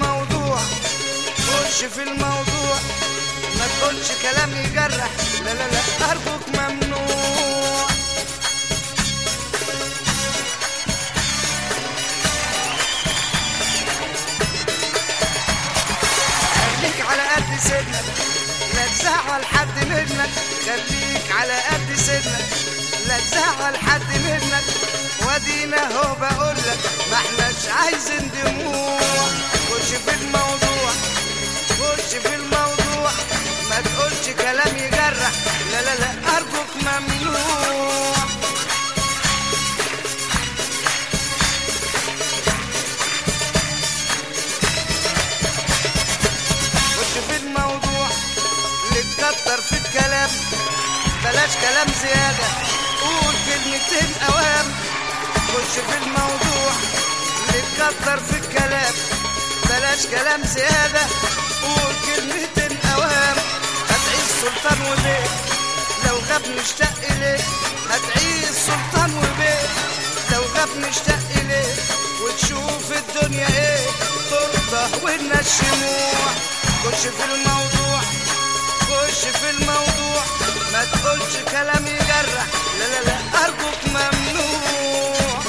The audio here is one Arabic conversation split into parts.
الموضوع، خش في الموضوع، ما تقولش كلام يجرح، لا لا لا أرجوك ممنوع. خليك على قد سنك، لا تزعل حد منك، خليك على قد سنك، لا تزعل حد منك، وادينا هو بقولك ما احناش عايزين دموع. خش في الموضوع، خش في الموضوع، ما تقولش كلام يجرح، لا لا لا أرجوك ممنوع. خش في الموضوع، اللي تكتر في الكلام بلاش كلام زيادة، قول كلمتين أوام. خش في الموضوع، اللي تكتر في الكلام بلاش كلام زيادة، قول كلمتين أوام. هتعيش سلطان وبيت لو غاب نشتاق إليه، هتعيش سلطان وبيت لو غاب نشتاق إليه، وتشوف الدنيا إيه ترضى والناس شموع. خش في الموضوع، خش في الموضوع، ما تقولش كلام يجرح، لا لا لا أرجوك ممنوع.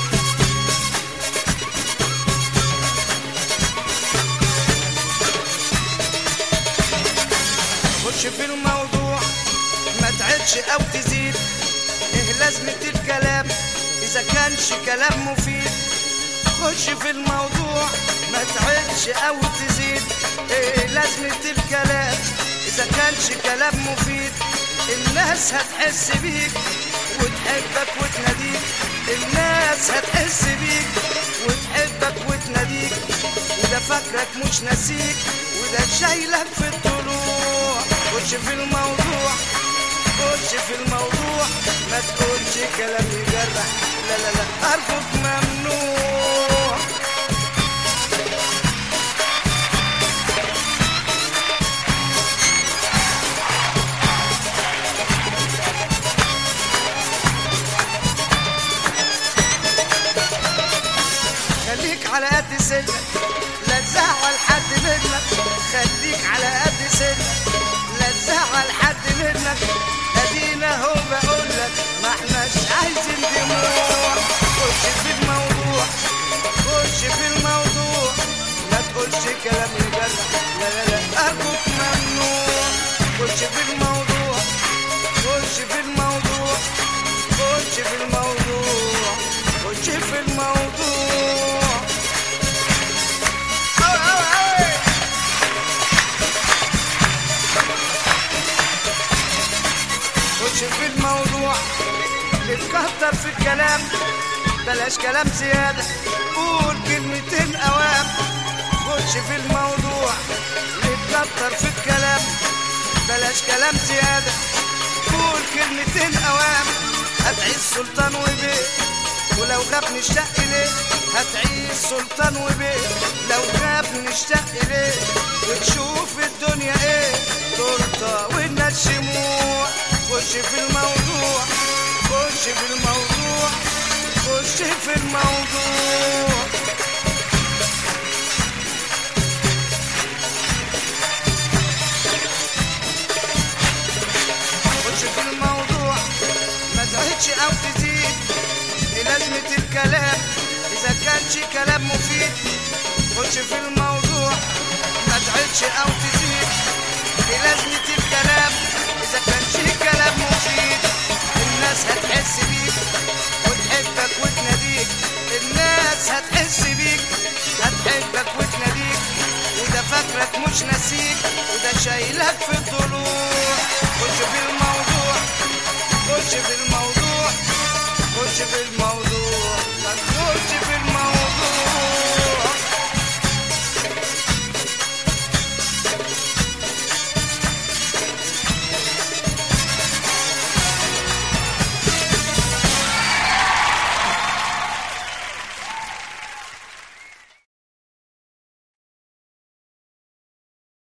خش في الموضوع، ما تعدش أو تزيد، إيه لازمة الكلام إذا كانش كلام مفيد. خش في الموضوع، ما تعدش أو تزيد، إيه لازمة الكلام إذا كانش كلام مفيد. الناس هتحس بيك وتحبك وتناديك، الناس هتحس بيك وتحبك وتناديك، وده فاكرك مش ناسيك، وده شايلك في الطلوع. خش في الموضوع، خش في الموضوع، ما تقولش كلام يجرح، لا لا لا أرجوك ممنوع. خليك على قد سنك، لا تزعل حد منك، خليك على قد سنك، لا تزعل حد منك، ادينا هو بقولك ما احناش عايزين دموع. خش في الموضوع، خش في الموضوع، ما تقولش كلام يجرح، لا لا لا أرجوك ممنوع. خش في الموضوع، خش في الموضوع، خش في الموضوع، خش في الموضوع. خش في الموضوع، بتكتر في الكلام بلاش كلام زيادة، قول كلمتين أوام. خش في الموضوع، بتكتر في الكلام بلاش كلام زيادة، قول كلمتين أوام. هتعيش سلطان وبيت ولو غاب نشتاق إليه، هتعيش سلطان وبيت لو غاب نشتاق إليه، وتشوف الدنيا إيه ترضى والناس شموع. خش في الموضوع، خش في الموضوع، خش في الموضوع. خش في الموضوع، ما تعدش أو تزيد، إيه لازمة الكلام إذا كانش كلام مفيد. خش في الموضوع، ما تعدش أو تزيد، إيه لازمة الكلام إذا كانش كلام مفيد. الناس هتحس بيك وتحبك وتناديك، الناس هتحس بيك هتحبك وتناديك، وده فاكرك مش ناسيك، وده شايلك في الضلوع. خش في الموضوع، خش في الموضوع، خش في الموضوع.